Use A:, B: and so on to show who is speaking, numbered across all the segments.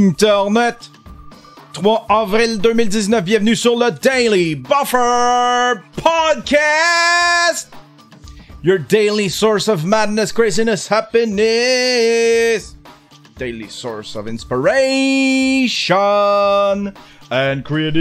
A: Internet. 3 avril 2019, bienvenue sur le Daily Buffer Podcast. Your daily source of madness, craziness, happiness. Daily source of inspiration and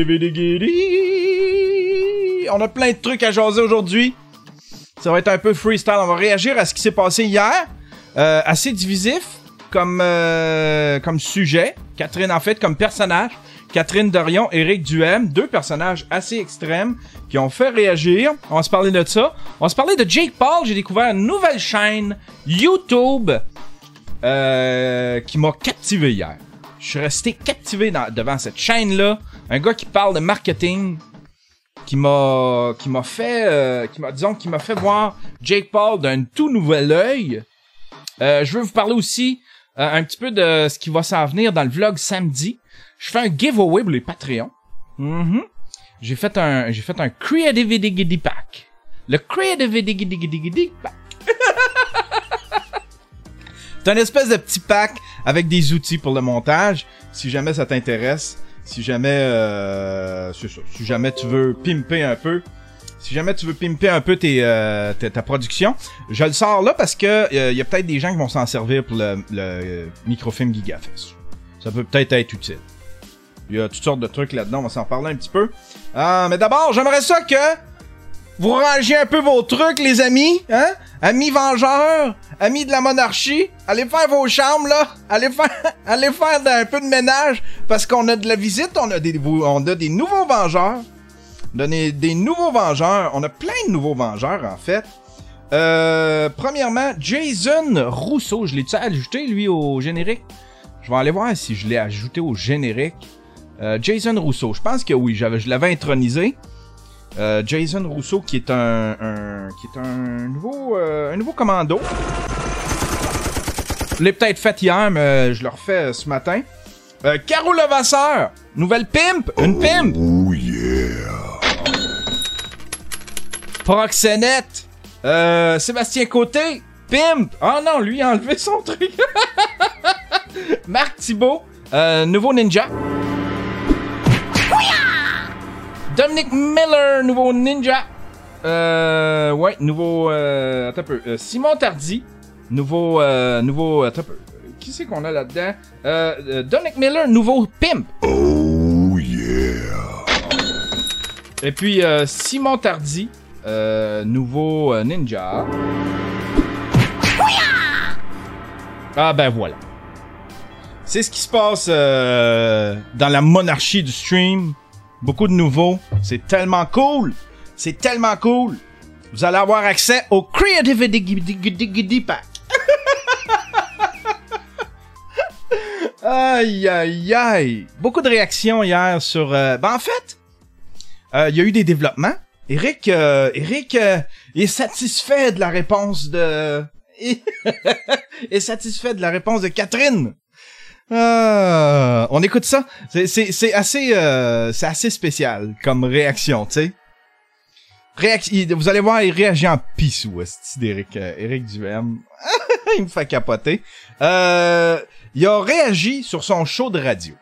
A: creativity. On a plein de trucs à jaser aujourd'hui. Ça va être un peu freestyle. On va réagir à ce qui s'est passé hier. Assez divisif comme sujet. Catherine, en fait, comme personnage. Catherine Dorion, Éric Duhem, deux personnages assez extrêmes qui ont fait réagir. On va se parler de ça. On va se parler de Jake Paul. J'ai découvert une nouvelle chaîne YouTube qui m'a captivé hier. Je suis resté captivé devant cette chaîne-là. Un gars qui parle de marketing, qui m'a fait voir Jake Paul d'un tout nouvel œil. Je veux vous parler aussi un petit peu de ce qui va s'en venir dans le vlog samedi. Je fais un giveaway pour les Patreons. J'ai fait un Creativity Pack. Le Creativity Pack. C'est un espèce de petit pack avec des outils pour le montage. Si jamais ça t'intéresse, si jamais c'est ça. Si jamais tu veux pimper un peu, ta production, je le sors là parce que y a peut-être des gens qui vont s'en servir pour le microfilm GigaFest. Ça peut peut-être être utile. Il y a toutes sortes de trucs là-dedans, on va s'en parler un petit peu. Mais d'abord, j'aimerais ça que vous rangiez un peu vos trucs, les amis, hein? Amis vengeurs, amis de la monarchie, allez faire vos chambres, là. Allez faire un peu de ménage, parce qu'on a de la visite, on a des nouveaux vengeurs. On a des nouveaux vengeurs, on a plein de nouveaux vengeurs, en fait. Premièrement, Jason Rousseau, je l'ai-tu ajouté, lui, au générique? Je vais aller voir si je l'ai ajouté au générique. Jason Rousseau, je pense que oui, je l'avais intronisé. Jason Rousseau qui est un nouveau commando. Je l'ai peut-être fait hier, mais je le refais ce matin. Caro Levasseur, nouvelle pimp, une pimp.
B: Oh yeah.
A: Proxénète, Sébastien Côté, pimp. Oh non, lui a enlevé son truc. Marc Thibault, nouveau ninja. Dominic Miller, nouveau ninja. Nouveau. Attends un peu. Simon Tardy, nouveau. Attends un peu. Qui c'est qu'on a là-dedans? Dominic Miller, nouveau pimp.
B: Oh yeah.
A: Et puis Simon Tardy, nouveau ninja. Ah ben voilà. C'est ce qui se passe dans la monarchie du stream. Beaucoup de nouveaux. C'est tellement cool. C'est tellement cool. Vous allez avoir accès au Creativity Pack. Aïe, aïe, aïe. Beaucoup de réactions hier sur... en fait, il y a eu des développements. Éric est satisfait de la réponse de... est satisfait de la réponse de Catherine. On écoute ça. C'est assez spécial comme réaction, tu sais. Vous allez voir, il réagit en pissou, Éric Duhem. Il me fait capoter. Il a réagi sur son show de radio.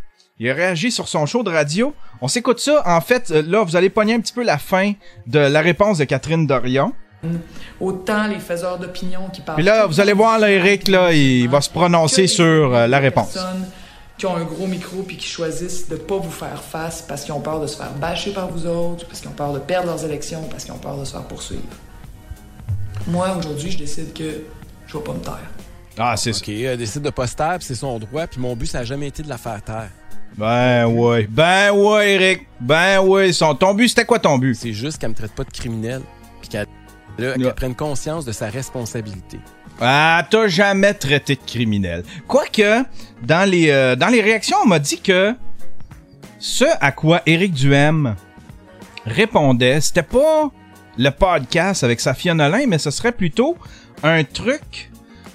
A: On s'écoute ça. En fait, là, vous allez pogner un petit peu la fin de la réponse de Catherine Dorion.
C: Autant les faiseurs d'opinion qui parlent.
A: Puis là, vous allez voir, là, Éric, là, il va se prononcer sur la réponse.
C: Qui ont un gros micro puis qui choisissent de pas vous faire face parce qu'ils ont peur de se faire bâcher par vous autres, parce qu'ils ont peur de perdre leurs élections, parce qu'ils ont peur de se faire poursuivre. Moi, aujourd'hui, je décide que je vais pas me taire.
A: Ah, c'est ça.
D: OK, elle décide de pas se taire, puis c'est son droit, puis mon but, ça a jamais été de la faire taire.
A: Ben ouais, Éric. Ben ouais, ton but, c'était quoi ton but?
D: C'est juste qu'elle me traite pas de criminel, puis qu'elle prenne conscience de sa responsabilité.
A: Ah, t'as jamais traité de criminel. Quoique, dans les réactions, on m'a dit que ce à quoi Éric Duhem répondait, c'était pas le podcast avec Safia Nolin, mais ce serait plutôt un truc...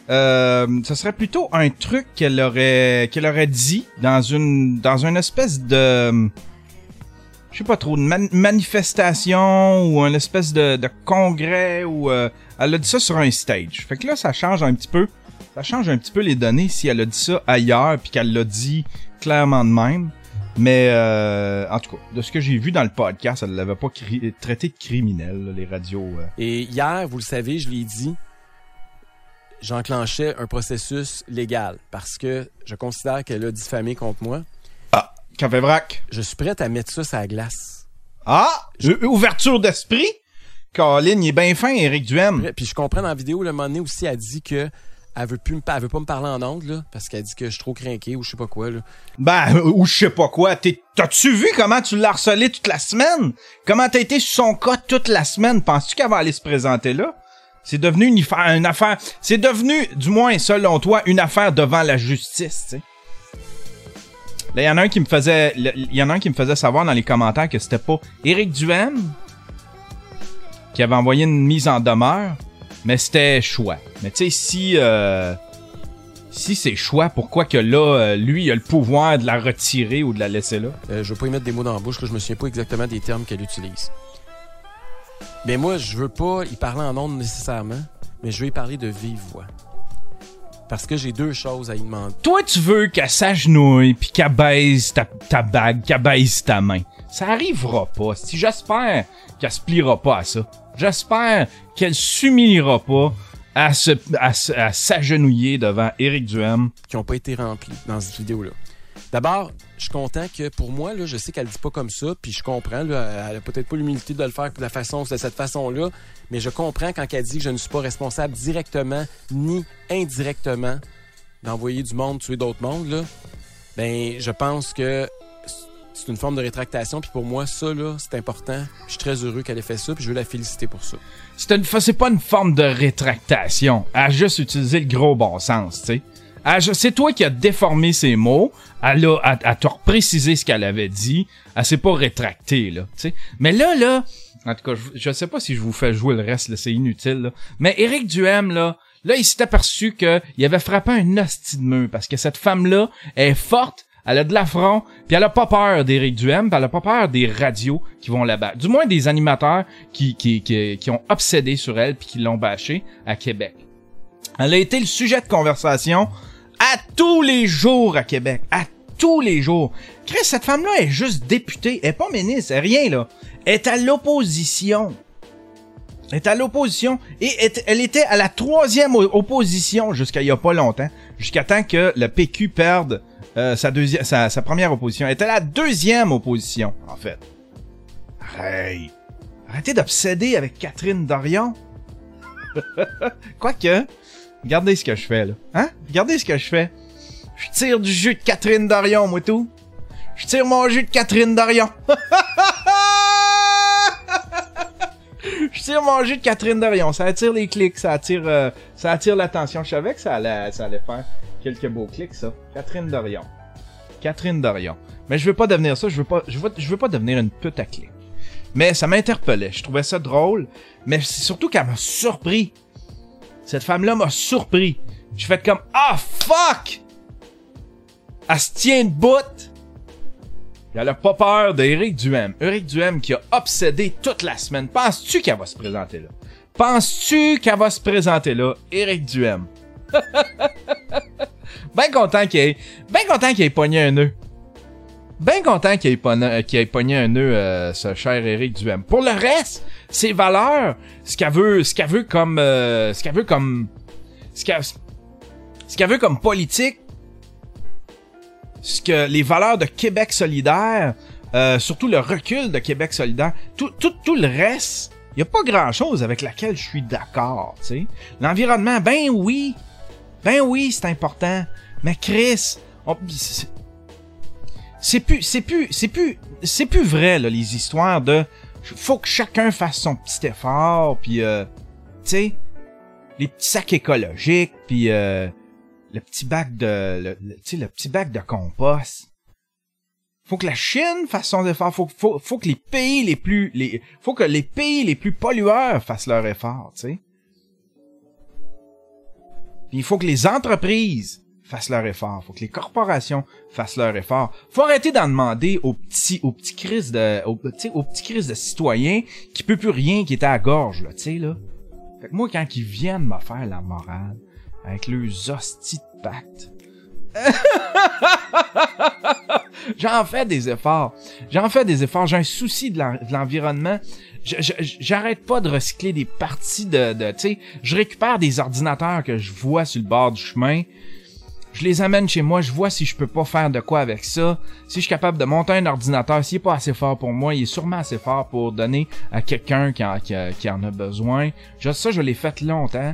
A: qu'elle aurait dit dans une espèce de... je sais pas trop, une manifestation ou une espèce de congrès ou elle a dit ça sur un stage. Fait que là, ça change un petit peu Ça change un petit peu les données si elle a dit ça ailleurs puis qu'elle l'a dit clairement de même. Mais en tout cas, de ce que j'ai vu dans le podcast, elle l'avait pas traité de criminel, là, les radios.
D: Et hier, vous le savez, je l'ai dit, j'enclenchais un processus légal parce que je considère qu'elle a diffamé contre moi.
A: Ah, Café Vrac.
D: Je suis prêt à mettre ça sur la glace.
A: Ah, ouverture d'esprit. Colin, il est bien fin, Éric Duhem.
D: Puis je comprends dans la vidéo, le moment donné aussi, elle dit que elle veut pas me parler en ondes, là, parce qu'elle dit que je suis trop crinqué ou je sais pas quoi, là.
A: Ben, ou je sais pas quoi. T'as-tu vu comment tu l'as harcelé toute la semaine? Comment t'as été sur son cas toute la semaine? Penses-tu qu'elle va aller se présenter là? C'est devenu une affaire... C'est devenu, du moins selon toi, une affaire devant la justice, tu sais. Là, il y en a un qui me faisait savoir dans les commentaires que c'était pas Éric Duhem qui avait envoyé une mise en demeure, mais c'était Choix. Mais tu sais, si c'est Choix, pourquoi que là, lui, il a le pouvoir de la retirer ou de la laisser là?
D: Je veux pas y mettre des mots dans la bouche, là, je me souviens pas exactement des termes qu'elle utilise. Mais moi, je veux pas y parler en ondes nécessairement, mais je veux y parler de vive voix. Parce que j'ai deux choses à y demander.
A: Toi, tu veux qu'elle s'agenouille pis qu'elle baise ta bague, qu'elle baise ta main. Ça arrivera pas. Si j'espère qu'elle se pliera pas à ça. J'espère qu'elle s'humiliera pas à s'agenouiller devant Éric Duhem.
D: Qui ont pas été remplis dans cette vidéo-là. D'abord, je suis content que pour moi, là, je sais qu'elle dit pas comme ça, puis je comprends, là, elle a peut-être pas l'humilité de le faire de cette façon-là, mais je comprends quand elle dit que je ne suis pas responsable directement ni indirectement d'envoyer du monde tuer d'autres mondes, là. Ben, je pense que c'est une forme de rétractation, puis pour moi, ça, là, c'est important. Je suis très heureux qu'elle ait fait ça, puis je veux la féliciter pour ça.
A: C'est pas une forme de rétractation. Elle a juste utilisé le gros bon sens, tu sais. C'est toi qui as déformé ses mots. Elle t'a reprécisé ce qu'elle avait dit. Elle s'est pas rétractée, là, tu sais. Mais là, en tout cas, je sais pas si je vous fais jouer le reste, là, c'est inutile, là. Mais Éric Duhem, là, il s'est aperçu qu'il avait frappé un hostie de mur parce que cette femme-là est forte, elle a de l'affront, puis elle a pas peur d'Éric Duhem, puis elle a pas peur des radios qui vont la battre. Du moins des animateurs qui ont obsédé sur elle puis qui l'ont bâché à Québec. Elle a été le sujet de conversation à tous les jours à Québec. À tous les jours. Chris, cette femme-là est juste députée. Elle est pas ministre. Elle est rien, là. Elle est à l'opposition. Elle est à l'opposition. Et elle était à la 3e opposition jusqu'à il y a pas longtemps. Jusqu'à temps que le PQ perde sa première opposition. Elle était à la 2e opposition, en fait. Arrêtez d'obséder avec Catherine Dorion. Quoique... Regardez ce que je fais, là. Hein? Regardez ce que je fais. Je tire du jus de Catherine Dorion, moi tout. Je tire mon jus de Catherine Dorion. Je tire mon jus de Catherine Dorion. Ça attire les clics, ça attire l'attention. Je savais que ça allait faire quelques beaux clics, ça. Catherine Dorion. Catherine Dorion. Mais je veux pas devenir ça. Je veux pas devenir une pute à clics. Mais ça m'interpellait. Je trouvais ça drôle. Mais c'est surtout qu'elle m'a surpris. Cette femme-là m'a surpris. J'ai fait comme « Ah, fuck! » Elle se tient debout. Elle a pas peur d'Éric Duhem. Éric Duhem qui a obsédé toute la semaine. Penses-tu qu'elle va se présenter là? Penses-tu qu'elle va se présenter là? Éric Duhem. Ben content qu'il ait pogné un nœud. Ben content qu'il ait pogné un nœud, ce cher Éric Duhem. Pour le reste, ses valeurs, ce qu'elle veut comme politique, les valeurs de Québec solidaire, surtout le recul de Québec solidaire, tout le reste, y a pas grand chose avec laquelle je suis d'accord, tu sais. L'environnement, ben oui, c'est important, mais Chris, c'est plus vrai, là, les histoires de faut que chacun fasse son petit effort, puis tu sais, les petits sacs écologiques, puis le petit bac de compost. Faut que la Chine fasse son effort, faut que les pays les plus pollueurs fassent leur effort, tu sais. Puis il faut que les entreprises fassent leur effort. Faut que les corporations fassent leur effort. Faut arrêter d'en demander aux petits crises de citoyens qui peut plus rien, qui est à la gorge, là, tu sais, là. Fait que moi, quand ils viennent me faire la morale, Avec leurs hosties de pacte. J'en fais des efforts. J'ai un souci de l'environnement. J'arrête pas de recycler des parties de tu sais, je récupère des ordinateurs que je vois sur le bord du chemin. Je les amène chez moi, je vois si je peux pas faire de quoi avec ça. Si je suis capable de monter un ordinateur, s'il est pas assez fort pour moi, il est sûrement assez fort pour donner à quelqu'un qui en a besoin. Ça, je l'ai fait longtemps.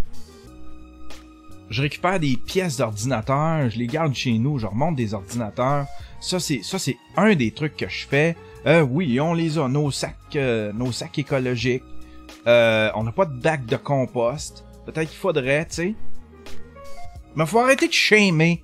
A: Je récupère des pièces d'ordinateur, je les garde chez nous, je remonte des ordinateurs. Ça, c'est un des trucs que je fais. Oui, on les a, nos sacs écologiques. On n'a pas de bac de compost. Peut-être qu'il faudrait, tu sais. Mais faut arrêter de shamer.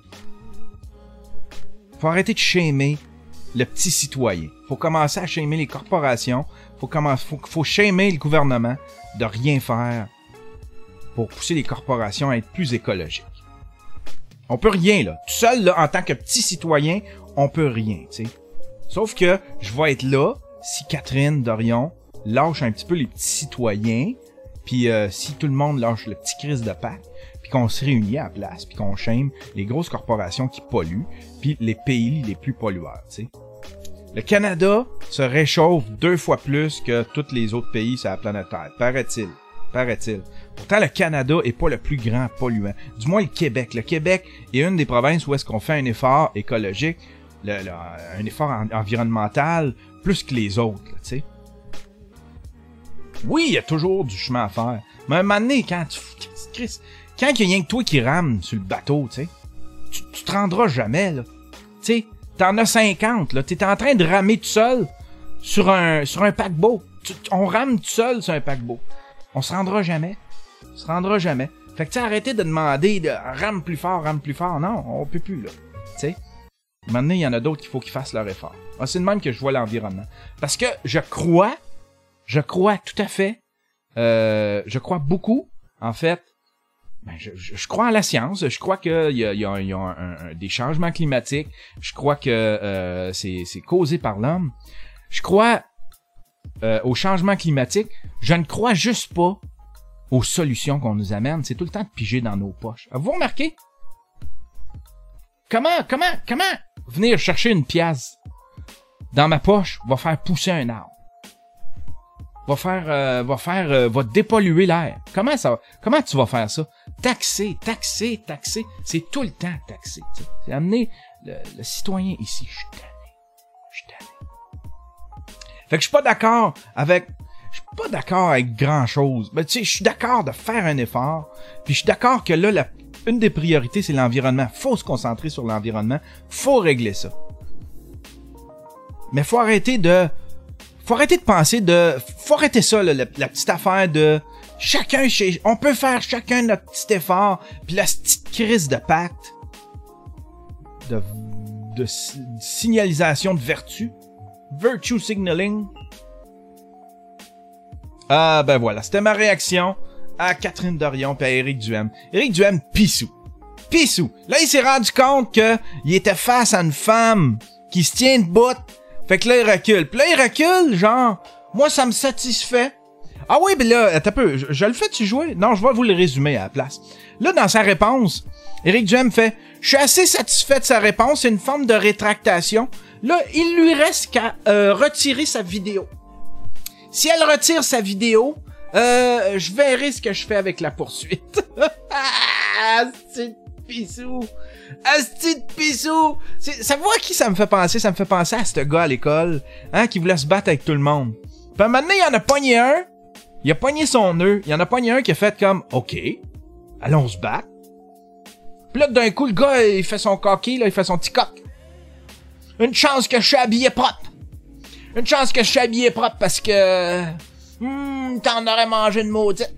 A: Faut arrêter de shamer le petit citoyen. Faut commencer à shamer les corporations. Faut shamer le gouvernement de rien faire pour pousser les corporations à être plus écologiques. On peut rien, là. Tout seul, là, en tant que petit citoyen, on peut rien, tu sais. Sauf que je vais être là si Catherine Dorion lâche un petit peu les petits citoyens, puis si tout le monde lâche le petit crise de Pâques, puis qu'on se réunit à la place, puis qu'on shame les grosses corporations qui polluent, puis les pays les plus pollueurs, tu sais. Le Canada se réchauffe 2 fois plus que tous les autres pays sur la planète Terre, paraît-il. Pourtant, le Canada est pas le plus grand polluant. Du moins, le Québec. Le Québec est une des provinces où est-ce qu'on fait un effort écologique, un effort environnemental, plus que les autres, tu sais. Oui, il y a toujours du chemin à faire. Mais à un moment donné, quand il y a rien que toi qui rame sur le bateau, tu sais, tu te rendras jamais, là. Tu sais, t'en as 50, là. T'es en train de ramer tout seul sur un paquebot. On rame tout seul sur un paquebot. On se rendra jamais. Fait que tu sais, arrêtez de demander de rame plus fort. Non, on peut plus, là. Tu sais. Maintenant, il y en a d'autres qu'il faut qu'ils fassent leur effort. C'est de même que je vois l'environnement. Parce que je crois tout à fait, je crois beaucoup, en fait, je crois en la science, je crois qu'il y a des changements climatiques, je crois que c'est causé par l'homme, je crois au changement climatique, je ne crois juste pas aux solutions qu'on nous amène, c'est tout le temps de piger dans nos poches. Avez-vous remarqué? Comment venir chercher une pièce dans ma poche va faire pousser un arbre? Va dépolluer l'air. Comment tu vas faire ça? Taxer. C'est tout le temps taxer. T'sais. C'est amener le citoyen ici. Je suis tanné. Fait que je suis pas d'accord avec grand chose. Ben, tu sais, je suis d'accord de faire un effort. Puis je suis d'accord que là, une des priorités, c'est l'environnement. Faut se concentrer sur l'environnement. Faut régler ça. Mais faut arrêter de penser faut arrêter ça, là, la petite affaire de on peut faire chacun notre petit effort, puis la petite crise de pacte de signalisation de vertu, virtue signaling. Ah, ben voilà, c'était ma réaction à Catherine Dorion et à Éric Duhaime. Éric Duhaime, pissou. Là, il s'est rendu compte que il était face à une femme qui se tient debout. Fait que là, il recule. Puis là, il recule, genre, moi, ça me satisfait. Ah oui, ben là, attends un peu, je le fais-tu jouer? Non, je vais vous le résumer à la place. Là, dans sa réponse, Éric Duhaime fait « Je suis assez satisfait de sa réponse, c'est une forme de rétractation. » Là, il lui reste qu'à retirer sa vidéo. Si elle retire sa vidéo, je verrai ce que je fais avec la poursuite. C'est pissou. Asti de pissou! Ça voit à qui ça me fait penser? Ça me fait penser à ce gars à l'école, hein, qui voulait se battre avec tout le monde. Puis maintenant, il en a pogné un, il a pogné son nœud, il en a pogné un qui a fait comme, OK, allons se battre. Puis là, d'un coup, le gars, il fait son coquille, là, il fait son petit coq. Une chance que je suis habillé propre. Parce que... t'en aurais mangé une maudite.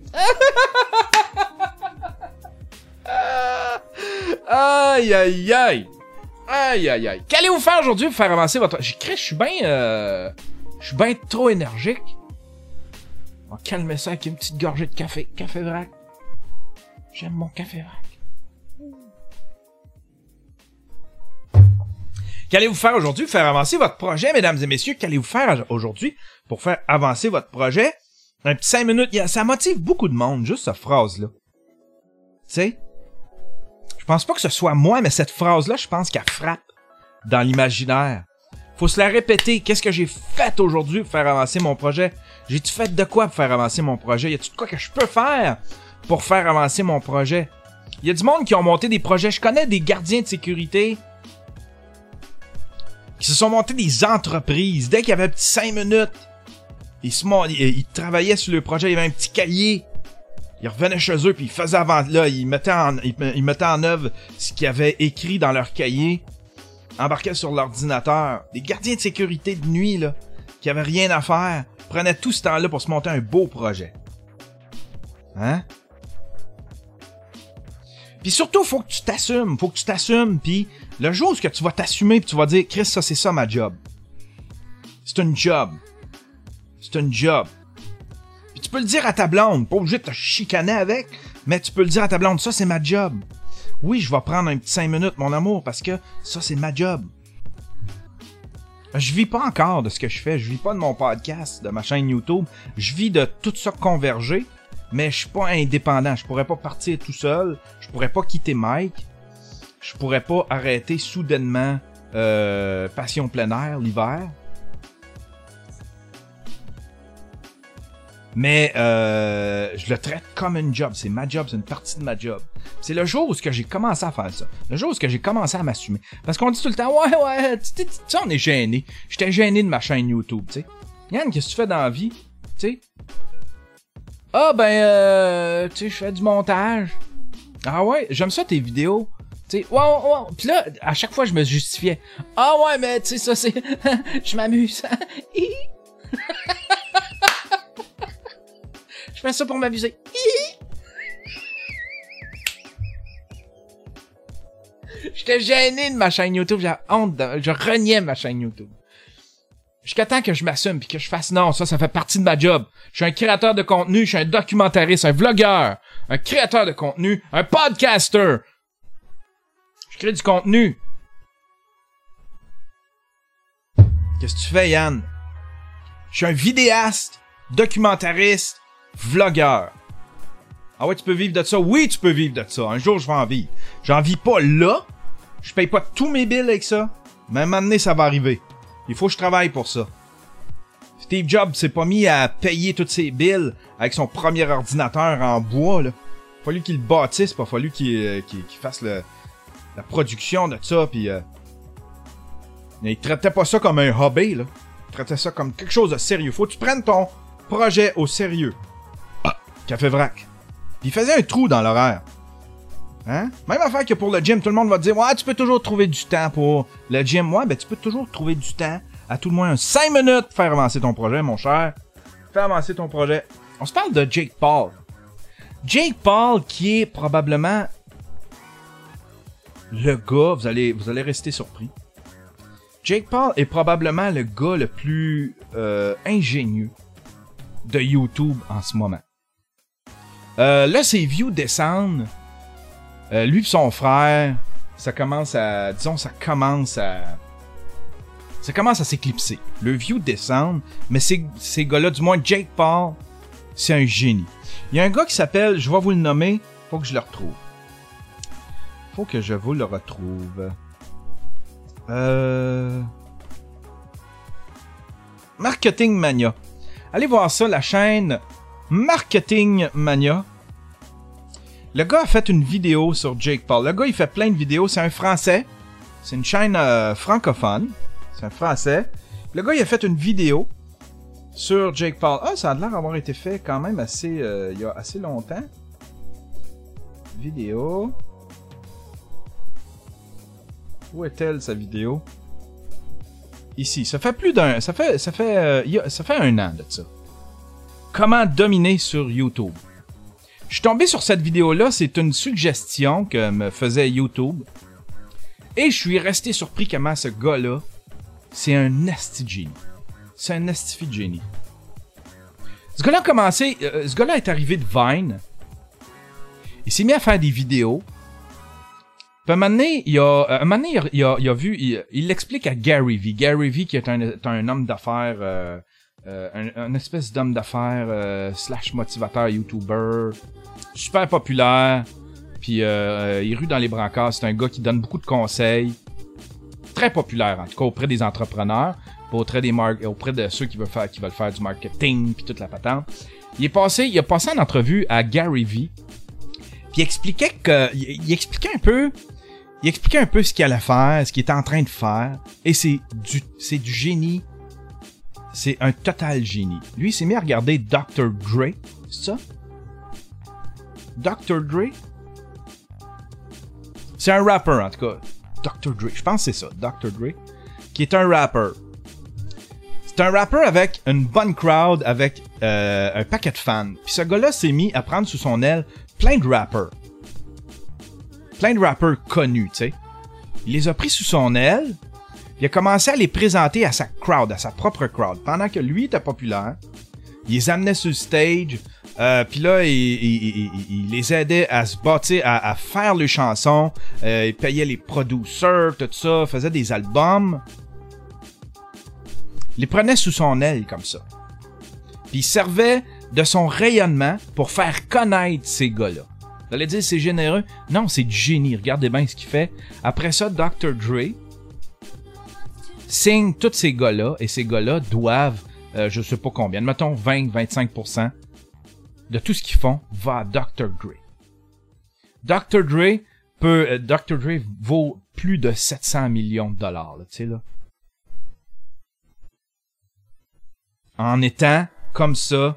A: Aïe. Qu'allez-vous faire aujourd'hui pour faire avancer votre... Je suis bien trop énergique. On va calmer ça avec une petite gorgée de café. Café vrac. J'aime mon café vrac. Qu'allez-vous faire aujourd'hui pour faire avancer votre projet, mesdames et messieurs? Qu'allez-vous faire aujourd'hui pour faire avancer votre projet? Un petit 5 minutes. Ça motive beaucoup de monde, juste cette phrase-là. sais? Je pense pas que ce soit moi, mais cette phrase-là, je pense qu'elle frappe dans l'imaginaire. Faut se la répéter. Qu'est-ce que j'ai fait aujourd'hui pour faire avancer mon projet? J'ai-tu fait de quoi pour faire avancer mon projet? Y a-tu de quoi que je peux faire pour faire avancer mon projet? Y a du monde qui ont monté des projets. Je connais des gardiens de sécurité qui se sont montés des entreprises. Dès qu'il y avait un petit 5 minutes, ils travaillaient sur le projet. Il y avait un petit cahier. Ils revenaient chez eux puis ils faisaient avant. Là, ils mettaient en œuvre ce qu'ils avaient écrit dans leur cahier. Embarquaient sur l'ordinateur. Des gardiens de sécurité de nuit, là, qui avaient rien à faire, prenaient tout ce temps-là pour se monter un beau projet. Hein? Puis surtout, faut que tu t'assumes. Faut que tu t'assumes. Puis le jour où tu vas t'assumer puis tu vas dire, Chris, ça, c'est ça ma job. C'est une job. C'est une job. Puis tu peux le dire à ta blonde. Pas obligé de te chicaner avec, mais tu peux le dire à ta blonde, ça, c'est ma job. Oui, je vais prendre un petit 5 minutes, mon amour, parce que ça, c'est ma job. Je vis pas encore de ce que je fais. Je vis pas de mon podcast, de ma chaîne YouTube. Je vis de tout ça converger, mais je suis pas indépendant. Je pourrais pas partir tout seul. Je pourrais pas quitter Mike. Je pourrais pas arrêter soudainement Passion plein air l'hiver. Mais je le traite comme une job. C'est ma job, c'est une partie de ma job. C'est le jour où j'ai commencé à faire ça. Le jour où j'ai commencé à m'assumer. Parce qu'on dit tout le temps, ouais, tu sais, on est gêné. J'étais gêné de ma chaîne YouTube, tu sais. Yann, qu'est-ce que tu fais dans la vie? Tu sais? Ah, tu sais, je fais du montage. Ah ouais, j'aime ça tes vidéos. Tu sais, ouais. Puis là, à chaque fois, je me justifiais. Ah ouais, mais tu sais, ça, c'est... je m'amuse. Je fais ça pour m'amuser. J'étais gêné de ma chaîne YouTube. J'ai honte. Je reniais ma chaîne YouTube. Jusqu'à temps que je m'assume puis que je fasse non, ça fait partie de ma job. Je suis un créateur de contenu, je suis un documentariste, un vlogueur, un créateur de contenu, un podcaster. Je crée du contenu. Qu'est-ce que tu fais, Yann? Je suis un vidéaste, documentariste, vlogueur. Ah ouais, tu peux vivre de ça? Oui, tu peux vivre de ça. Un jour, je vais en vivre. J'en vis pas là. Je paye pas tous mes bills avec ça. Mais à un moment donné, ça va arriver. Il faut que je travaille pour ça. Steve Jobs s'est pas mis à payer toutes ses bills avec son premier ordinateur en bois, là. Il a fallu qu'il le bâtisse, pas fallu qu'il fasse la production de ça, puis il traitait pas ça comme un hobby, là. Il traitait ça comme quelque chose de sérieux. Faut que tu prennes ton projet au sérieux. Café Vrac. Puis il faisait un trou dans l'horaire. Hein? Même affaire que pour le gym, tout le monde va te dire, ouais, tu peux toujours trouver du temps pour le gym. Ouais, tu peux toujours trouver du temps, à tout le moins 5 minutes, pour faire avancer ton projet, mon cher. Faire avancer ton projet. On se parle de Jake Paul. Jake Paul, qui est probablement le gars, vous allez rester surpris. Jake Paul est probablement le gars le plus ingénieux de YouTube en ce moment. Là, ses views descendent. Lui et son frère, ça commence à s'éclipser. Le view descend, mais ces gars-là, du moins Jake Paul, c'est un génie. Il y a un gars qui s'appelle, je vais vous le nommer, faut que je le retrouve. Marketing Mania. Allez voir ça, la chaîne Marketing Mania. Le gars a fait une vidéo sur Jake Paul. Le gars, il fait plein de vidéos. C'est un Français. C'est une chaîne francophone. C'est un Français. Le gars, il a fait une vidéo sur Jake Paul. Ah, ça a l'air d'avoir été fait quand même assez... il y a assez longtemps. Vidéo. Où est-elle, sa vidéo? Ici. Ça fait plus d'un... Ça fait un an de ça. Comment dominer sur YouTube. Je suis tombé sur cette vidéo-là, c'est une suggestion que me faisait YouTube. Et je suis resté surpris comment ce gars-là, c'est un asti génie. C'est un asti de génie. Ce gars-là a commencé, ce gars-là est arrivé de Vine. Il s'est mis à faire des vidéos. Puis à un moment donné, il a vu, il l'explique à Gary Vee. Gary Vee qui est un homme d'affaires... un espèce d'homme d'affaires / motivateur YouTuber super populaire. Puis il rue dans les brancards. C'est un gars qui donne beaucoup de conseils. Très populaire, en tout cas, auprès des entrepreneurs. Auprès de ceux qui veulent faire du marketing puis toute la patente. Il a passé en entrevue à Gary Vee. Puis il expliquait un peu ce qu'il allait faire, ce qu'il était en train de faire. Et c'est du génie. C'est un total génie. Lui, il s'est mis à regarder Dr. Dre. C'est ça? Dr. Dre? C'est un rapper, en tout cas. Dr. Dre. Je pense que c'est ça. Dr. Dre. Qui est un rapper. C'est un rapper avec une bonne crowd, avec un paquet de fans. Puis ce gars-là s'est mis à prendre sous son aile plein de rappers. Plein de rappers connus, tu sais. Il les a pris sous son aile. Il a commencé à les présenter à sa crowd, à sa propre crowd. Pendant que lui était populaire, il les amenait sur le stage. Puis là, il les aidait à se bâtir, à faire les chansons. Il payait les producers, tout ça. Faisait des albums. Il les prenait sous son aile comme ça. Puis il servait de son rayonnement pour faire connaître ces gars-là. Vous allez dire, c'est généreux? Non, c'est du génie. Regardez bien ce qu'il fait. Après ça, Dr. Dre signe tous ces gars-là, et ces gars-là doivent, je sais pas combien, mettons 20-25% de tout ce qu'ils font va à Dr. Dre. Dr. Dre vaut plus de 700 millions de dollars, tu sais, là. En étant comme ça,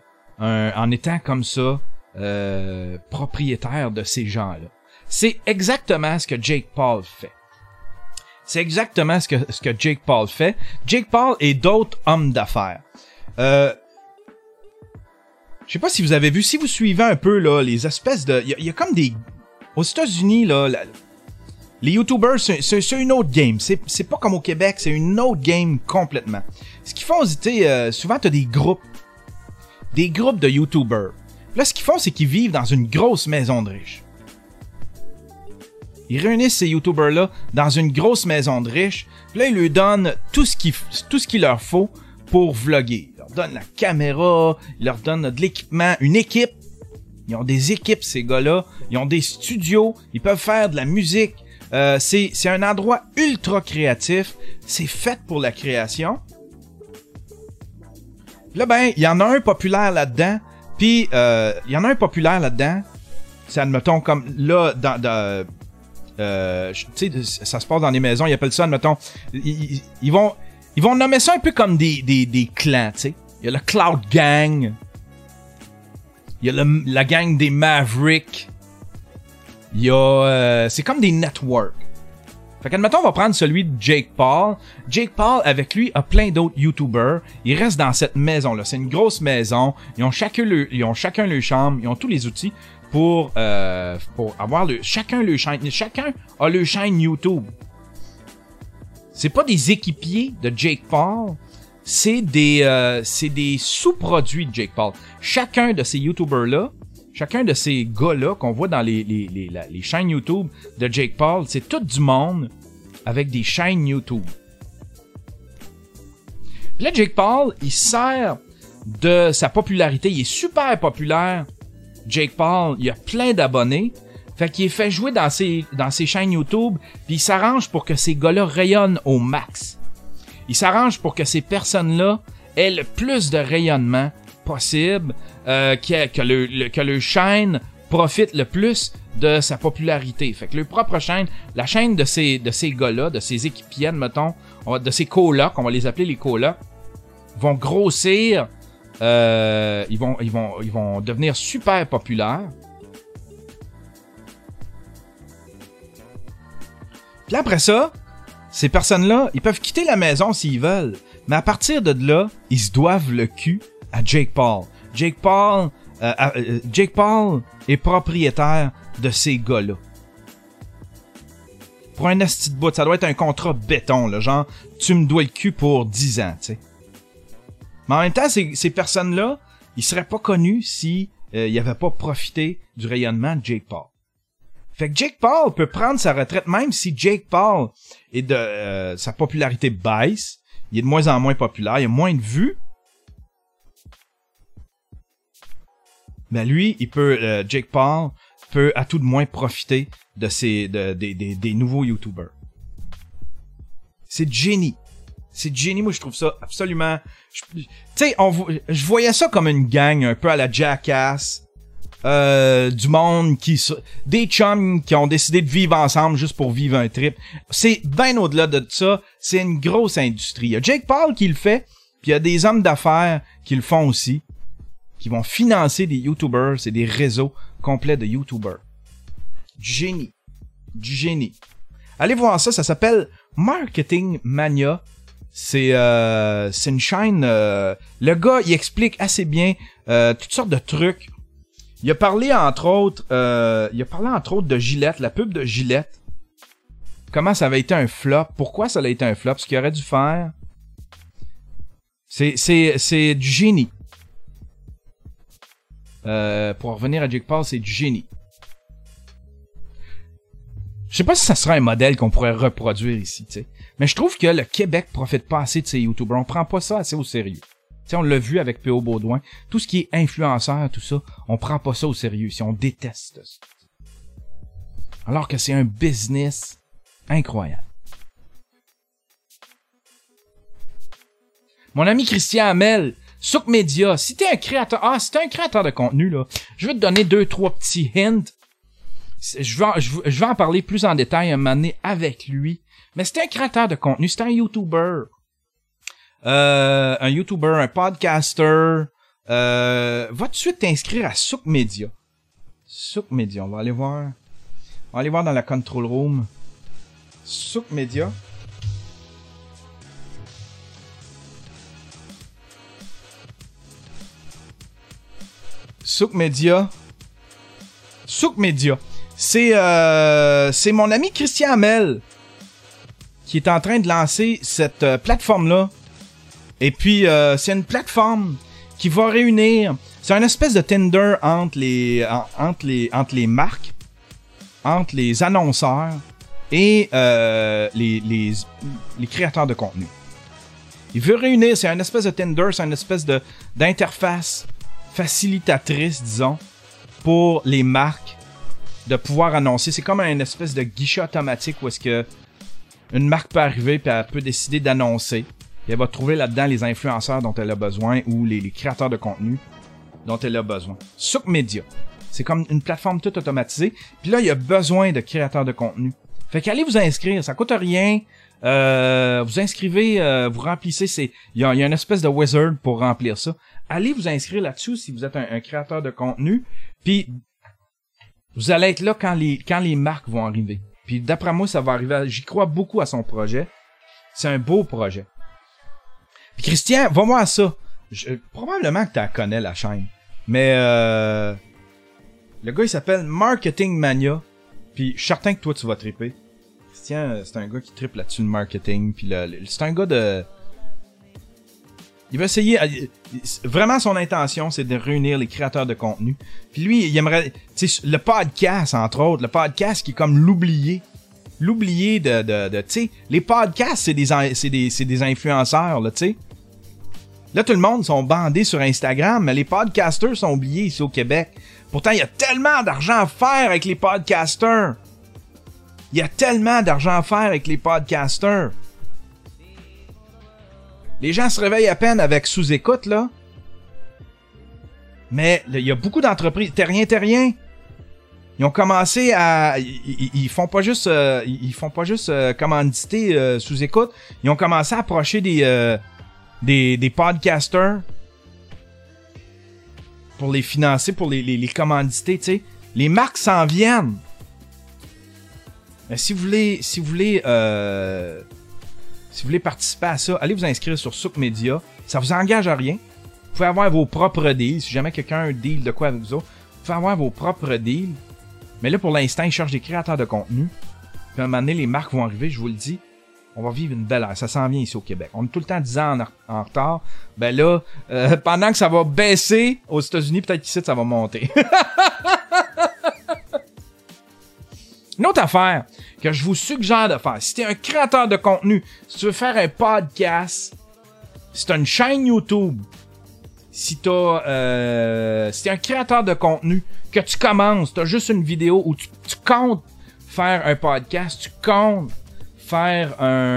A: propriétaire de ces gens-là. C'est exactement ce que Jake Paul fait. C'est exactement ce que Jake Paul fait. Jake Paul et d'autres hommes d'affaires. Je sais pas si vous avez vu, si vous suivez un peu là, les espèces de, il y a comme des, aux États-Unis là, les YouTubers, c'est une autre game. C'est pas comme au Québec, c'est une autre game complètement. Ce qu'ils font, souvent t'as des groupes de YouTubers. Là, ce qu'ils font, c'est qu'ils vivent dans une grosse maison de riches. Ils réunissent ces YouTubers-là dans une grosse maison de riches. Puis là, ils leur donnent tout ce qu'il leur faut pour vlogger. Ils leur donnent la caméra, ils leur donnent de l'équipement, une équipe. Ils ont des équipes, ces gars-là. Ils ont des studios. Ils peuvent faire de la musique. C'est un endroit ultra créatif. C'est fait pour la création. Puis là, ben, il y en a un populaire là-dedans. Puis, il y en a un populaire là-dedans. C'est, admettons, comme là, tu sais, ça se passe dans des maisons, ils appellent ça, admettons, ils vont nommer ça un peu comme des clans, tu sais. Il y a le Cloud Gang. Il y a la gang des Mavericks. Il y a, c'est comme des networks. Fait qu'admettons, on va prendre celui de Jake Paul. Jake Paul, avec lui, a plein d'autres YouTubers. Ils restent dans cette maison-là. C'est une grosse maison. Ils ont chacun leur chambre. Ils ont tous les outils pour avoir chacun a leur chaîne YouTube. C'est pas des équipiers de Jake Paul. C'est des sous-produits de Jake Paul. Chacun de ces YouTubers-là, chacun de ces gars-là qu'on voit dans les chaînes YouTube de Jake Paul, c'est tout du monde avec des chaînes YouTube. Puis là, Jake Paul, il sert de sa popularité. Il est super populaire. Jake Paul, il a plein d'abonnés. Fait qu'il est fait jouer dans ses chaînes YouTube, puis il s'arrange pour que ces gars-là rayonnent au max. Il s'arrange pour que ces personnes-là aient le plus de rayonnement possible, que le chaîne profite le plus de sa popularité. Fait que leur propre chaîne, la chaîne de ces gars-là, de ces équipiers, mettons, de ces colocs, on va les appeler les colocs, vont grossir, ils vont devenir super populaires. Puis après ça, ces personnes-là, ils peuvent quitter la maison s'ils veulent, mais à partir de là, ils se doivent le cul à Jake Paul. Jake Paul est propriétaire de ces gars-là. Pour un asti de bout, ça doit être un contrat béton, là, genre, tu me dois le cul pour 10 ans, tu sais. Mais en même temps, ces personnes-là, ils seraient pas connus si ils avaient pas profité du rayonnement de Jake Paul. Fait que Jake Paul peut prendre sa retraite, même si Jake Paul est de sa popularité baisse, il est de moins en moins populaire, il a moins de vues. Ben lui, Jake Paul peut à tout de moins profiter de des nouveaux YouTubers. C'est du génie. C'est du génie. Moi, je trouve ça absolument... Tu sais, je voyais ça comme une gang un peu à la Jackass. Du monde des chums qui ont décidé de vivre ensemble juste pour vivre un trip. C'est bien au-delà de ça. C'est une grosse industrie. Il y a Jake Paul qui le fait, puis il y a des hommes d'affaires qui le font aussi, qui vont financer des YouTubers. C'est des réseaux complets de YouTubers. Du génie. Du génie. Allez voir ça, ça s'appelle Marketing Mania. C'est une chaîne... le gars, il explique assez bien toutes sortes de trucs. Il a parlé entre autres de Gillette, la pub de Gillette. Comment ça avait été un flop, pourquoi ça a été un flop, ce qu'il aurait dû faire. C'est du génie. Pour revenir à Jake Paul, c'est du génie. Je sais pas si ça sera un modèle qu'on pourrait reproduire ici, tu sais. Mais je trouve que le Québec profite pas assez de ces YouTubers. On prend pas ça assez au sérieux. T'sais, on l'a vu avec P.O. Baudouin. Tout ce qui est influenceur, tout ça, on prend pas ça au sérieux. Si on déteste ça. Alors que c'est un business incroyable. Mon ami Christian Hamel, Souk Media, si t'es un créateur... si t'es un créateur de contenu, là, je vais te donner 2-3 petits hints. Je vais en parler plus en détail un moment donné avec lui. Mais c'est un créateur de contenu, c'est un YouTuber. Un podcaster, va tout de suite t'inscrire à Souk Media. Souk Media, on va aller voir. On va aller voir dans la control room. Souk Media. Souk Media. Souk Media. C'est mon ami Christian Hamel qui est en train de lancer cette plateforme-là. Et puis, c'est une plateforme qui va réunir... C'est une espèce de Tinder entre les marques, entre les annonceurs et les créateurs de contenu. Il veut réunir... C'est une espèce de Tinder, c'est une espèce d'interface facilitatrice, disons, pour les marques de pouvoir annoncer. C'est comme une espèce de guichet automatique où est-ce que une marque peut arriver et elle peut décider d'annoncer. Et elle va trouver là-dedans les influenceurs dont elle a besoin ou les créateurs de contenu dont elle a besoin. Souk Media. C'est comme une plateforme toute automatisée. Puis là, il y a besoin de créateurs de contenu. Fait qu'allez vous inscrire, ça coûte rien. Vous inscrivez, vous remplissez, il y a une espèce de wizard pour remplir ça. Allez vous inscrire là-dessus si vous êtes un créateur de contenu. Puis vous allez être là quand les marques vont arriver. Puis d'après moi, ça va arriver. J'y crois beaucoup à son projet. C'est un beau projet. Puis Christian, va voir ça. Probablement que tu la connais, la chaîne. Mais le gars, il s'appelle Marketing Mania. Puis je suis certain que toi, tu vas triper. Christian, c'est un gars qui tripe là-dessus le marketing. Puis c'est un gars de... Il va essayer... Vraiment, son intention, c'est de réunir les créateurs de contenu. Puis lui, il aimerait... Tu sais, le podcast, entre autres. Le podcast qui est comme l'oublié. L'oublié de tu sais, les podcasts, c'est des influenceurs, là, tu sais. Là, tout le monde sont bandés sur Instagram, mais les podcasters sont oubliés ici au Québec. Pourtant, il y a tellement d'argent à faire avec les podcasters. Il y a tellement d'argent à faire avec les podcasters. Les gens se réveillent à peine avec sous-écoute, là. Mais il y a beaucoup d'entreprises. Terrien. Ils ont commencé à... Ils font pas juste commanditer sous-écoute. Ils ont commencé à approcher des podcasters pour les financer, pour les commanditer, tu sais. Les marques s'en viennent. Mais si vous voulez participer à ça, allez vous inscrire sur Souk Media. Ça vous engage à rien. Vous pouvez avoir vos propres deals. Si jamais quelqu'un a un deal de quoi avec vous autres, vous pouvez avoir vos propres deals. Mais là, pour l'instant, ils cherchent des créateurs de contenu. Puis à un moment donné, les marques vont arriver, je vous le dis. On va vivre une belle ère. Ça s'en vient ici au Québec. On est tout le temps 10 ans en retard. Ben là, pendant que ça va baisser aux États-Unis, peut-être qu'ici, ça va monter. Une autre affaire que je vous suggère de faire, si t'es un créateur de contenu, si tu veux faire un podcast, si t'as une chaîne YouTube, si t'es un créateur de contenu, que tu commences, t'as juste une vidéo où tu comptes faire un podcast, tu comptes faire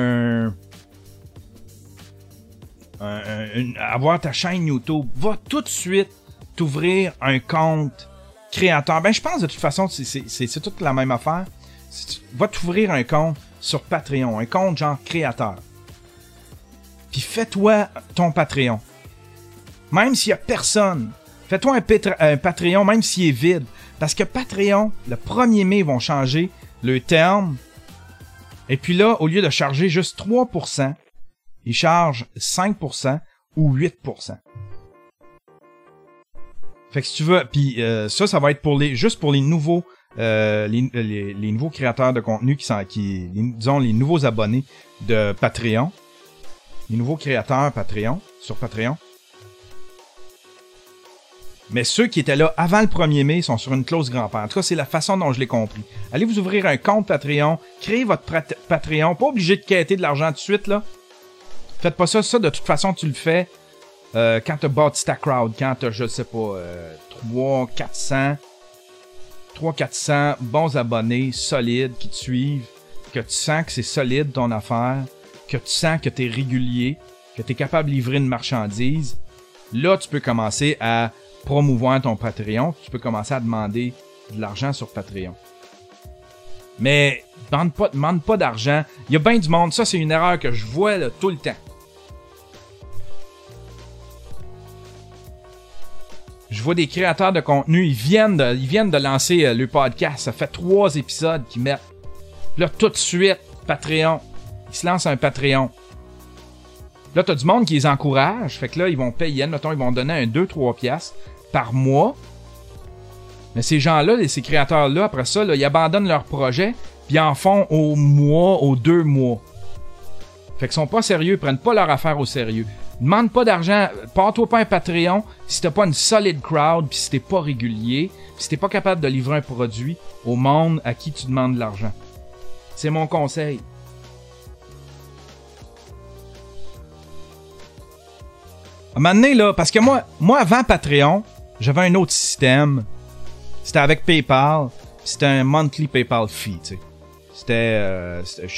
A: avoir ta chaîne YouTube, va tout de suite t'ouvrir un compte créateur. Ben, je pense de toute façon, c'est toute la même affaire. Va t'ouvrir un compte sur Patreon, un compte genre créateur. Puis fais-toi ton Patreon. Même s'il y a personne, fais-toi un Patreon, même s'il est vide. Parce que Patreon, le 1er mai, ils vont changer le terme. Et puis là, au lieu de charger juste 3%, ils chargent 5% ou 8%. Fait que si tu veux, puis ça va être pour juste pour les nouveaux, les nouveaux créateurs de contenu disons les nouveaux abonnés de Patreon, les nouveaux créateurs Patreon sur Patreon. Mais ceux qui étaient là avant le 1er mai sont sur une clause grand-père. En tout cas, c'est la façon dont je l'ai compris. Allez vous ouvrir un compte Patreon, créez votre Patreon, pas obligé de quêter de l'argent tout de suite là. Faites pas ça, de toute façon tu le fais. Quand t'as bâti ta crowd, quand t'as, je sais pas, 300-400 bons abonnés solides qui te suivent, que tu sens que c'est solide ton affaire, que tu sens que t'es régulier, que t'es capable de livrer une marchandise, là tu peux commencer à promouvoir ton Patreon, tu peux commencer à demander de l'argent sur Patreon. Mais demande pas d'argent. Il y a bien du monde, ça c'est une erreur que je vois là, tout le temps. Je vois des créateurs de contenu, ils viennent de lancer le podcast. Ça fait 3 épisodes qu'ils mettent. Là, tout de suite, Patreon. Ils se lancent un Patreon. Là, t'as du monde qui les encourage. Fait que là, ils vont payer, mettons, ils vont donner un 2-3 piastres par mois. Mais ces gens-là, ces créateurs-là, après ça, là, ils abandonnent leur projet, puis ils en font au mois, aux 2 mois. Fait qu'ils sont pas sérieux, ils prennent pas leur affaire au sérieux. Demande pas d'argent, pars-toi pas un Patreon si t'as pas une solide crowd, puis si t'es pas régulier, puis si t'es pas capable de livrer un produit au monde à qui tu demandes de l'argent. C'est mon conseil. À un moment donné, là, parce que moi avant Patreon, j'avais un autre système. C'était avec PayPal, c'était un monthly PayPal fee, tu sais. C'était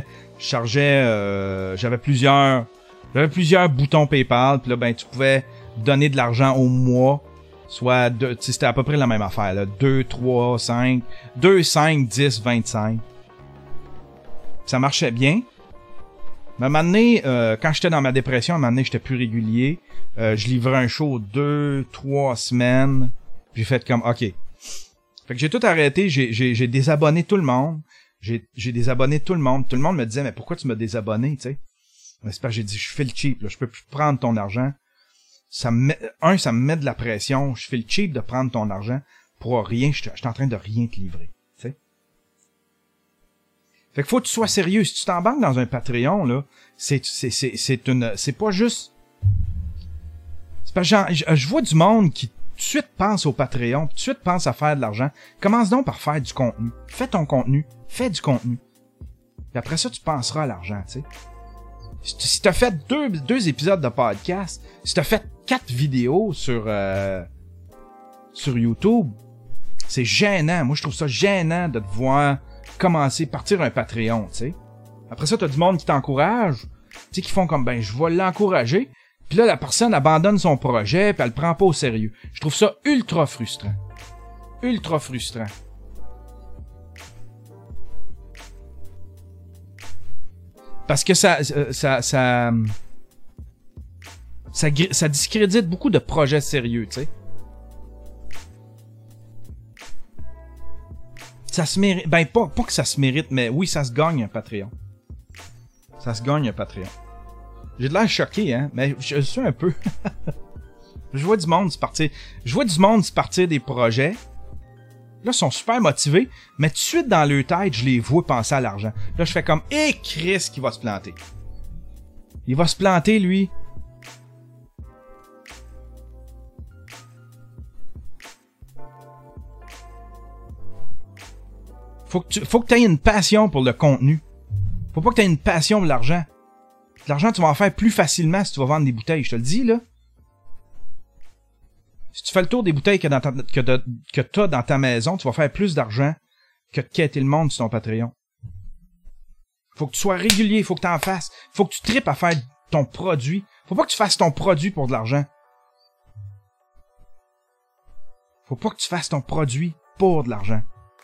A: j'avais plusieurs boutons PayPal, puis là, ben, tu pouvais donner de l'argent au mois, soit, c'était à peu près la même affaire, là, 2, 3, 5, 2, 5, 10, 25. Ça marchait bien. Mais à un moment donné, quand j'étais dans ma dépression, à un moment donné, j'étais plus régulier. Je livrais un show 2, 3 semaines. Puis j'ai fait comme, OK. Fait que j'ai tout arrêté, j'ai désabonné tout le monde. J'ai désabonné tout le monde. Tout le monde me disait, mais pourquoi tu m'as désabonné, tu sais? C'est parce que j'ai dit, je fais le cheap, là. Je peux plus prendre ton argent. Ça me met de la pression. Je fais le cheap de prendre ton argent pour rien. Je suis en train de rien te livrer, tu sais? Fait que faut que tu sois sérieux. Si tu t'embarques dans un Patreon, là, c'est pas juste... C'est parce que je vois du monde qui tout de suite pense au Patreon, tout de suite pense à faire de l'argent. Commence donc par faire du contenu. Fais ton contenu. Fais du contenu. Puis après ça, tu penseras à l'argent, tu sais. Si t'as fait deux épisodes de podcast, si t'as fait 4 vidéos sur YouTube, c'est gênant. Moi, je trouve ça gênant de te voir partir un Patreon, tu sais. Après ça, t'as du monde qui t'encourage, tu sais, qui font comme, ben, je vais l'encourager. Puis là, la personne abandonne son projet, puis elle le prend pas au sérieux. Je trouve ça ultra frustrant. Ultra frustrant. Parce que ça discrédite beaucoup de projets sérieux, tu sais. Ça se mérite, ben pas que ça se mérite, mais oui, ça se gagne un Patreon. Ça se gagne un Patreon. J'ai de l'air choqué, hein, mais je suis un peu. Je vois du monde se partir des projets. Là, ils sont super motivés, mais tout de suite dans leur tête, je les vois penser à l'argent. Là, je fais comme, Chris qui va se planter. Il va se planter, lui. Faut que tu aies une passion pour le contenu. Faut pas que tu aies une passion pour l'argent. L'argent, tu vas en faire plus facilement si tu vas vendre des bouteilles, je te le dis, là. Si tu fais le tour des bouteilles que t'as dans ta maison, tu vas faire plus d'argent que de quêter le monde sur ton Patreon. Faut que tu sois régulier, faut que t'en fasses. Faut que tu tripes à faire ton produit. Faut pas que tu fasses ton produit pour de l'argent. Faut pas que tu fasses ton produit pour de l'argent.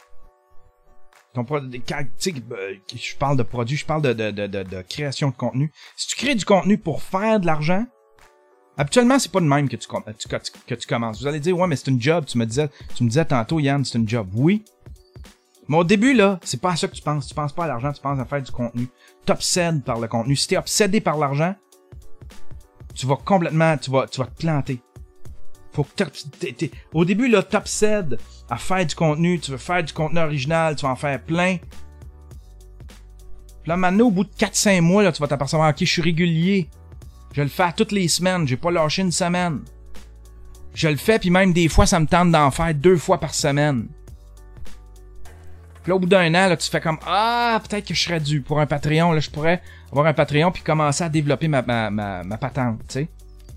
A: Je parle de produit, je parle de création de contenu. Si tu crées du contenu pour faire de l'argent, habituellement, c'est pas de même que tu commences. Vous allez dire, ouais, mais c'est une job. Tu me disais tantôt, Yann, c'est une job. Oui. Mais au début, là, c'est pas à ça que tu penses. Tu penses pas à l'argent, tu penses à faire du contenu. T'obsèdes par le contenu. Si t'es obsédé par l'argent, tu vas te planter. Faut que au début, là, t'obsèdes à faire du contenu. Tu veux faire du contenu original, tu vas en faire plein. Puis là, maintenant, au bout de 4-5 mois, là, tu vas t'apercevoir, ok, je suis régulier. Je le fais toutes les semaines. J'ai pas lâché une semaine. Je le fais, puis même des fois, ça me tente d'en faire 2 fois par semaine. Puis là, au bout d'un an, là, tu fais comme, peut-être que je serais dû pour un Patreon. Là, je pourrais avoir un Patreon puis commencer à développer ma patente, tu sais.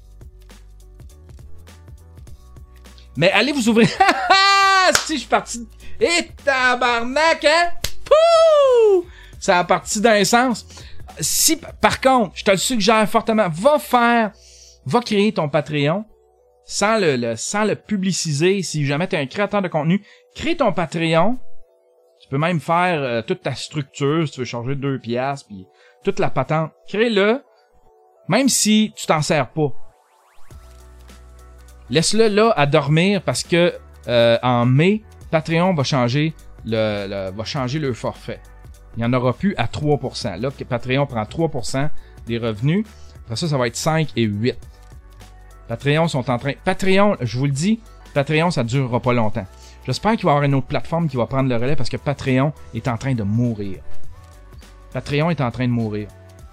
A: Mais allez vous ouvrir. Si je suis parti. Et tabarnak, hein? Pouh! Ça a parti d'un sens. Si, par contre, je te le suggère fortement, va créer ton Patreon sans le publiciser. Si jamais t'es un créateur de contenu, crée ton Patreon. Tu peux même faire toute ta structure, si tu veux charger 2$, puis toute la patente. Crée-le, même si tu t'en sers pas. Laisse-le là à dormir parce que en mai, Patreon va changer le forfait. Il n'y en aura plus à 3%. Là, Patreon prend 3% des revenus. Après ça va être 5 et 8. Patreon, je vous le dis, Patreon, ça durera pas longtemps. J'espère qu'il va y avoir une autre plateforme qui va prendre le relais parce que Patreon est en train de mourir. Patreon est en train de mourir.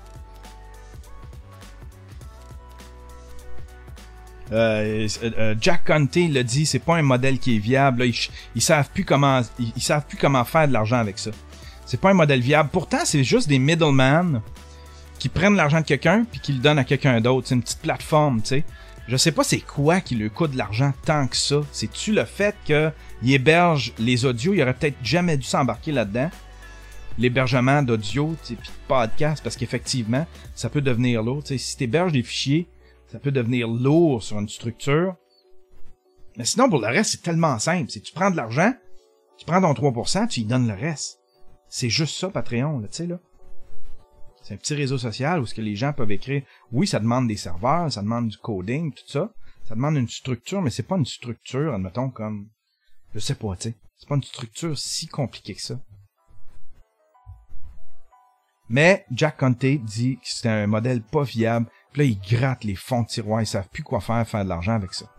A: Jack Conte l'a dit, c'est pas un modèle qui est viable. Là, ils savent plus comment faire de l'argent avec ça. C'est pas un modèle viable. Pourtant, c'est juste des middlemen qui prennent l'argent de quelqu'un puis qui le donnent à quelqu'un d'autre. C'est une petite plateforme, tu sais. Je sais pas c'est quoi qui lui coûte de l'argent tant que ça. C'est-tu le fait qu'il héberge les audios? Il aurait peut-être jamais dû s'embarquer là-dedans. L'hébergement d'audio, puis de podcast, parce qu'effectivement, ça peut devenir lourd. T'sais, si tu héberges des fichiers, ça peut devenir lourd sur une structure. Mais sinon, pour le reste, c'est tellement simple. C'est tu prends de l'argent, tu prends ton 3%, tu y donnes le reste. C'est juste ça, Patreon, là, tu sais, là. C'est un petit réseau social où ce que les gens peuvent écrire. Oui, ça demande des serveurs, ça demande du coding, tout ça. Ça demande une structure, mais c'est pas une structure, admettons, comme... Je sais pas, tu sais. C'est pas une structure si compliquée que ça. Mais Jack Conte dit que c'est un modèle pas viable. Puis là, ils grattent les fonds de tiroir. Ils savent plus quoi faire de l'argent avec ça.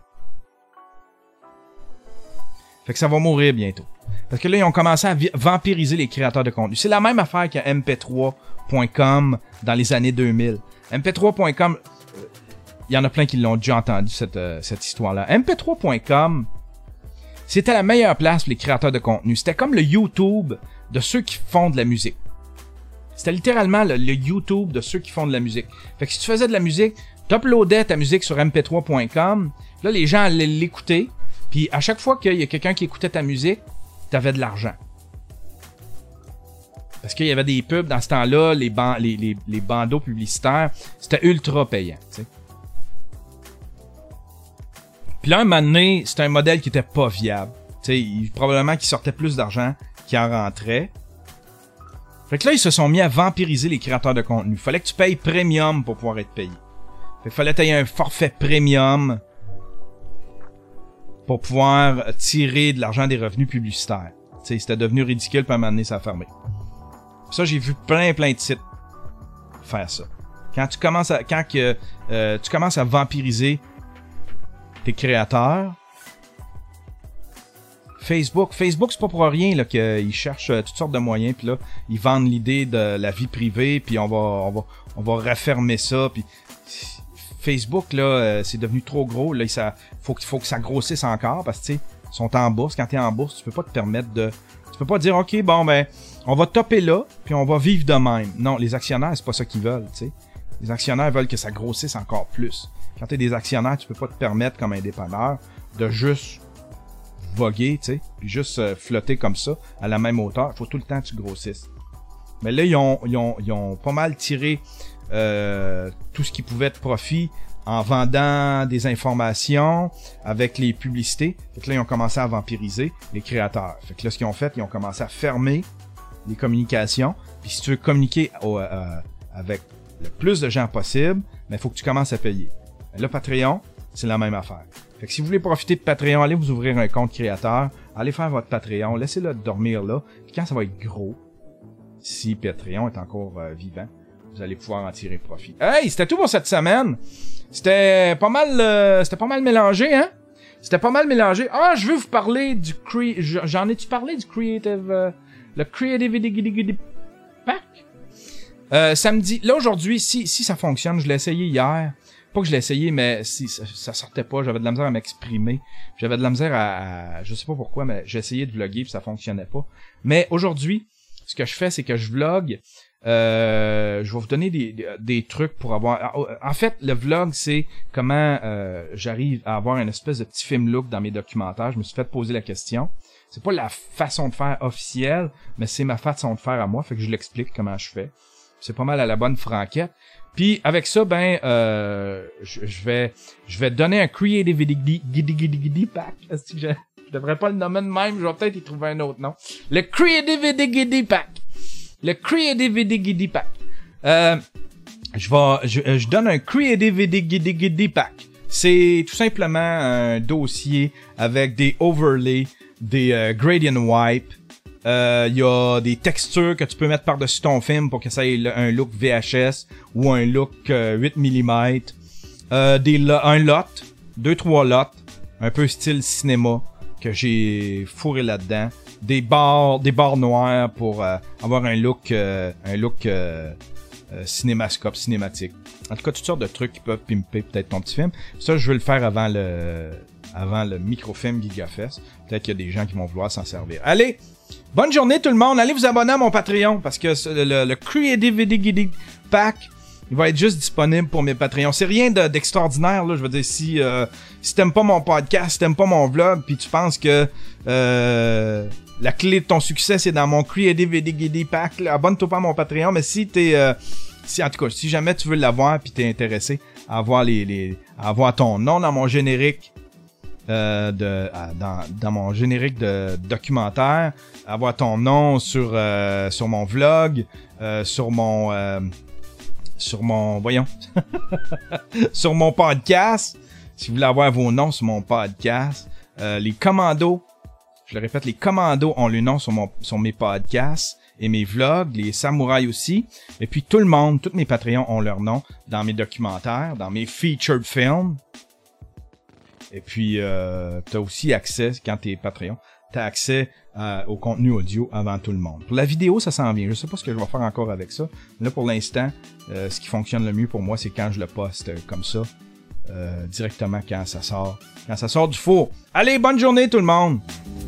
A: Fait que ça va mourir bientôt. Parce que là, ils ont commencé à vampiriser les créateurs de contenu. C'est la même affaire qu'à mp3.com dans les années 2000. mp3.com, il y en a plein qui l'ont déjà entendu, cette histoire-là. mp3.com, c'était la meilleure place pour les créateurs de contenu. C'était comme le YouTube de ceux qui font de la musique. C'était littéralement le YouTube de ceux qui font de la musique. Fait que si tu faisais de la musique, t'uploadais ta musique sur mp3.com, là, les gens allaient l'écouter, puis à chaque fois qu'il y a quelqu'un qui écoutait ta musique, t'avais de l'argent. Parce qu'il y avait des pubs dans ce temps-là, les bandeaux publicitaires, c'était ultra payant, tu sais. Puis là, un moment donné, c'était un modèle qui était pas viable. Tu sais, probablement qu'il sortait plus d'argent qu'il en rentrait. Fait que là, ils se sont mis à vampiriser les créateurs de contenu. Fallait que tu payes premium pour pouvoir être payé. Fait que fallait que tu aies un forfait premium pour pouvoir tirer de l'argent des revenus publicitaires. Tu sais, c'était devenu ridicule, puis à un moment donné, ça a fermé. Ça, j'ai vu plein de sites faire ça. Quand tu commences à vampiriser tes créateurs, Facebook, c'est pas pour rien là qu'ils cherchent toutes sortes de moyens, puis là ils vendent l'idée de la vie privée, puis on va refermer ça, puis Facebook là c'est devenu trop gros, là ça faut que ça grossisse encore parce que tu sais ils sont en bourse. Quand t'es en bourse, tu peux pas te permettre tu peux pas dire ok bon ben on va topper là, puis on va vivre de même. Non, les actionnaires c'est pas ça qu'ils veulent, tu sais. Les actionnaires veulent que ça grossisse encore plus. Quand t'es des actionnaires, tu peux pas te permettre comme un dépanneur de juste voguer, tu sais, puis juste flotter comme ça, à la même hauteur. Il faut tout le temps que tu grossisses. Mais là, ils ont pas mal tiré tout ce qui pouvait être profit en vendant des informations avec les publicités. Fait que là, ils ont commencé à vampiriser les créateurs. Fait que là, ce qu'ils ont fait, ils ont commencé à fermer les communications. Puis si tu veux communiquer avec le plus de gens possible, il faut que tu commences à payer. Mais là, Patreon, c'est la même affaire. Fait que si vous voulez profiter de Patreon, allez vous ouvrir un compte créateur, allez faire votre Patreon, laissez-le dormir là. Puis quand ça va être gros, si Patreon est encore vivant, vous allez pouvoir en tirer profit. Hey, c'était tout pour cette semaine. C'était pas mal mélangé, hein? C'était pas mal mélangé. Ah, je veux vous parler du j'en ai-tu parlé du Creative le Creative Pack? Samedi, là aujourd'hui, si ça fonctionne, je l'ai essayé hier. Pas que je l'ai essayé, mais si ça sortait pas, j'avais de la misère à m'exprimer. J'avais de la misère à je sais pas pourquoi, mais j'ai essayé de vlogger puis ça fonctionnait pas. Mais aujourd'hui, ce que je fais, c'est que je vlog. Je vais vous donner des trucs pour avoir... En fait, le vlog, c'est comment j'arrive à avoir une espèce de petit film look dans mes documentaires. Je me suis fait poser la question. C'est pas la façon de faire officielle, mais c'est ma façon de faire à moi. Fait que je l'explique comment je fais. C'est pas mal à la bonne franquette. Puis avec ça, je vais donner un Creativity Pack. Est-ce que je devrais pas le nommer de même, je vais peut-être y trouver un autre nom. Le Creativity Pack. Le Creativity Pack. Je donne un Creativity Pack. C'est tout simplement un dossier avec des overlays, des gradient wipe. Il y a des textures que tu peux mettre par-dessus ton film pour que ça ait un look VHS ou un look 8 mm. Un lot, 2-3 lots, un peu style cinéma que j'ai fourré là-dedans. Des barres noires pour avoir un look cinémascope, cinématique. En tout cas, toutes sortes de trucs qui peuvent pimper peut-être ton petit film. Ça, je veux le faire avant le microfilm GigaFest. Peut-être qu'il y a des gens qui vont vouloir s'en servir. Allez! Bonne journée tout le monde! Allez vous abonner à mon Patreon parce que le Creativity Pack, il va être juste disponible pour mes Patreons. C'est rien d'extraordinaire, là. Je veux dire, si t'aimes pas mon podcast, si t'aimes pas mon vlog, puis tu penses que la clé de ton succès, c'est dans mon Creativity Pack, là, abonne-toi pas à mon Patreon, mais si en tout cas, si jamais tu veux l'avoir puis t'es intéressé à avoir à avoir ton nom dans mon générique dans mon générique de documentaire, avoir ton nom sur mon vlog, sur mon voyons sur mon podcast, si vous voulez avoir vos noms sur mon podcast, les commandos, je le répète, les commandos ont le nom sur mes podcasts et mes vlogs, les samouraïs aussi, et puis tout le monde, tous mes Patreons ont leur nom dans mes documentaires, dans mes featured films. Et puis, t'as aussi accès, quand t'es Patreon, t'as accès au contenu audio avant tout le monde. Pour la vidéo, ça s'en vient. Je sais pas ce que je vais faire encore avec ça. Là, pour l'instant, ce qui fonctionne le mieux pour moi, c'est quand je le poste comme ça, directement quand ça sort du four. Allez, bonne journée tout le monde!